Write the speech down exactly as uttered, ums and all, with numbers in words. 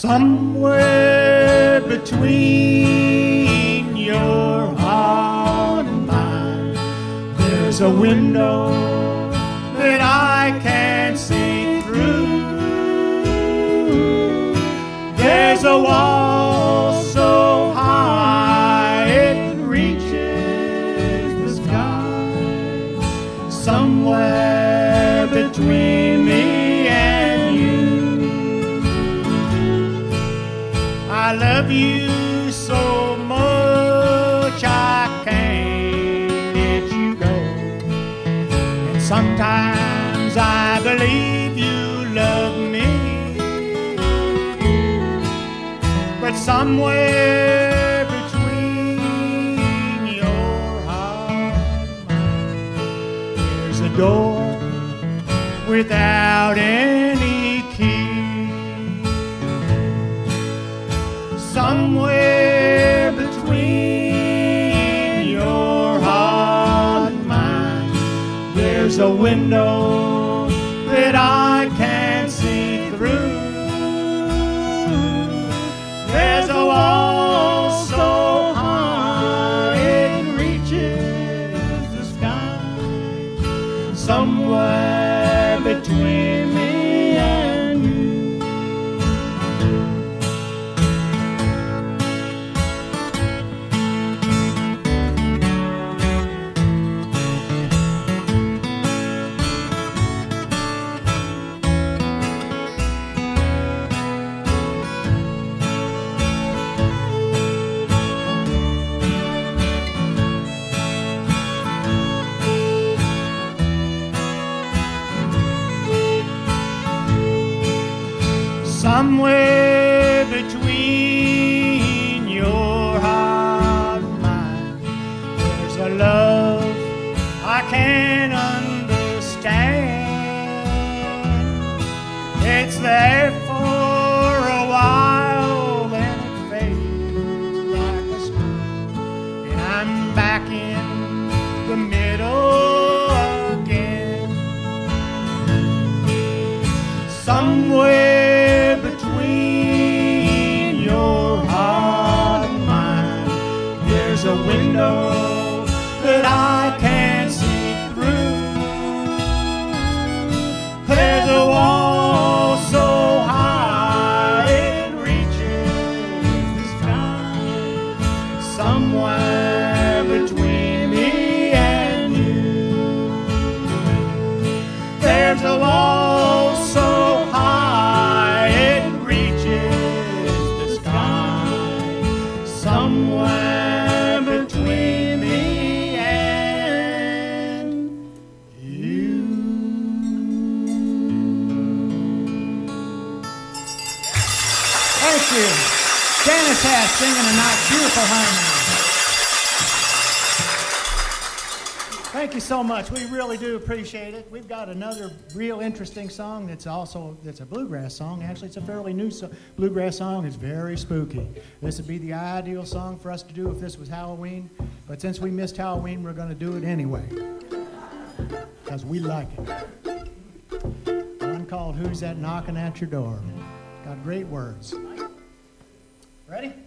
Somewhere between your heart and mine, there's a window that I can't see through. There's a wall so high it reaches the sky. Somewhere between me and you, I love you so much I can't let you go. And sometimes I believe you love me, but somewhere between your heart and mine, there's a door without any key. Somewhere between your heart and mine, there's a window that I can't see through. There's a wall so high it reaches the sky. Somewhere between me and you. Somewhere between your heart and mine, there's a love I can't understand. It's there for a while, then it fades like a stream, and I'm back in the middle again. Somewhere between your heart and mine, there's a window that I can't see through. There's a wall so high it reaches the sky. Somewhere between me and you, there's a wall so high it reaches the sky. Somewhere between me and you. Thank you. Janice Hass singing a nice, beautiful harmony. Thank you so much. We really do appreciate it. We've got another real interesting song that's also that's a bluegrass song. Actually, it's a fairly new so- bluegrass song. It's very spooky. This would be the ideal song for us to do if this was Halloween. But since we missed Halloween, we're going to do it anyway because we like it. One called "Who's That Knocking at Your Door?" Got great words. Ready?